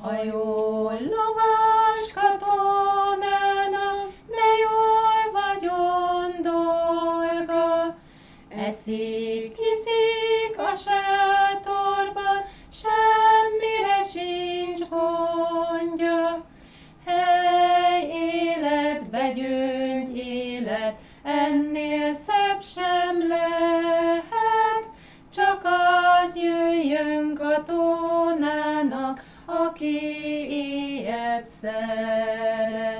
A jó lovas katonának de jól vagyon dolga, eszik, iszik a sátorban, semmire sincs gondja. Hely, élet, begyöngy élet, ennél szebb sem lehet, csak az jöjjön katonának, aki ilyet szeret.